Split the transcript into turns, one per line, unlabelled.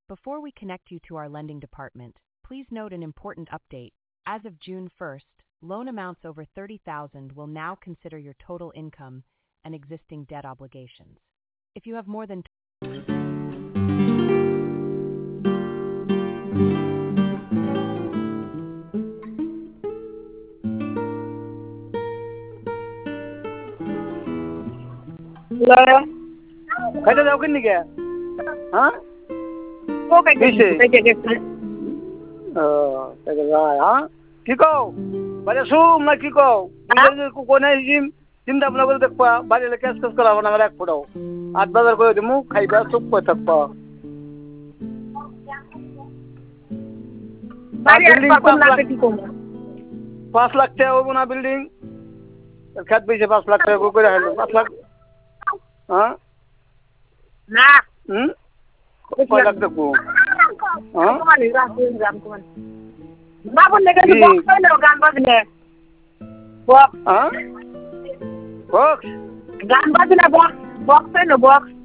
Before we connect you to our lending department, please note an important update. As of June 1st, loan amounts over $30,000 will now consider your total income and existing debt obligations. If you have more than
খাইতে যাও কিন নিকে হ্যাঁ
ও কাইতে গেছে
হ্যাঁ কি কও বাড়ি শুম না কি কও কোনে চিন্তা ভাবনা করে দেখবা বাড়ি এলে ক্যাশ ক্যাশ করাবো না এক ফোটাও ৮ বাজার করে দিমু খাইবা চুপ করে থাকবা
বাড়ি আর কত লাগবে কি কম
5 লাখ টাকা হবো না বিল্ডিং খাত বেশি 5 লাখ টাকা করে হাইলো 5 লাখ হ্যাঁ
না
কয় লাখ দেখবো হ্যাঁ
বাবুর লেগে বক্স হইলো গান বাজলে বক্স
হ্যাঁ বক্স
গান বাজলে বক্স হইলো বক্স